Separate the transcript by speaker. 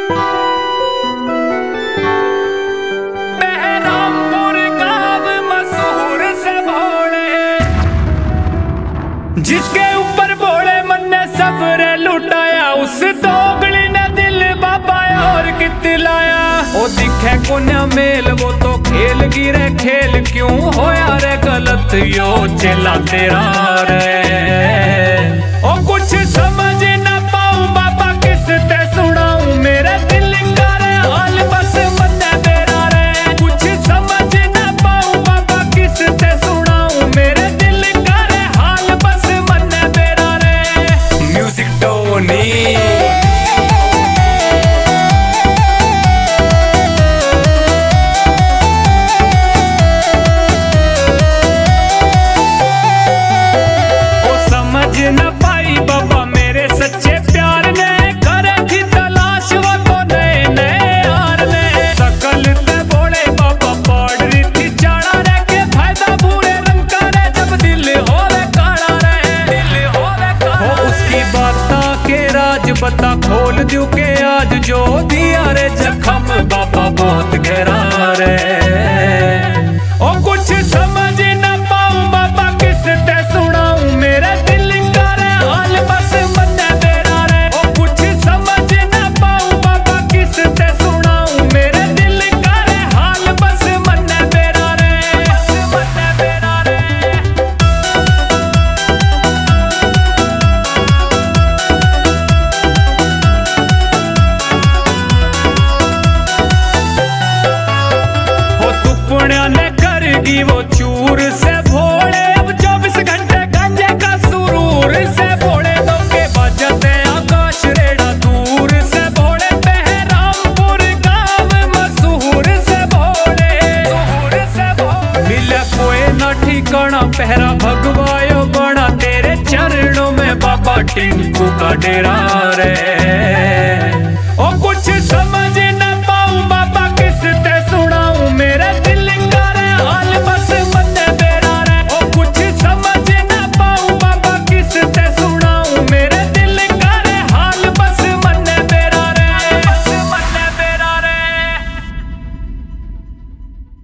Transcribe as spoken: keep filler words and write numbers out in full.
Speaker 1: जिसके ऊपर भोले मन ने सफरे लुटाया, उस दोगली ने दिल बाबा और कितलाया। ओ दिखे कोन्या मेल वो तो खेल गिरे खेल, क्यों होया रे गलत यो चला तेरा रे। ओ कुछ समझ ना पाऊं बाबा किस ते सुनाऊं, मेरे दिल का रे हाल बस मन मेरा रे। कुछ समझ ना पाऊं बाबा किस ते सुनाऊं, मेरे दिल का रे हाल बस मन मेरा रे। म्यूजिक टोनी न पाई बाबा मेरे सच्चे प्यार ने, करे थी तलाश वो तो नए नए यार ने। सकल ते बोले बाबा पड़ रही थी चाड़ा रे, के फायदा भूरे रंग का रे जब दिल होवे काला रे। दिल होवे काला हो उसकी बाता के राज बता खोल दूं के आज, जो दिया रे जख्म बाबा बहुत गहरा रे। ओ कुछ समझ न पाऊं बाबा किस ते सुनाऊं, मेरे ने करगी वो चूर से भोले, अब चौबीस घंटे गंजे का सुरूर से भोले। दो के बजते आकाश रेड़ा दूर से भोले, बहरामपुर गाँव मशहूर से भोले। से भोले मिले कोई न ठिकाना, पहरा भगवायो बड़ा तेरे चरणों में बाबा टिंकू का डेरा रे।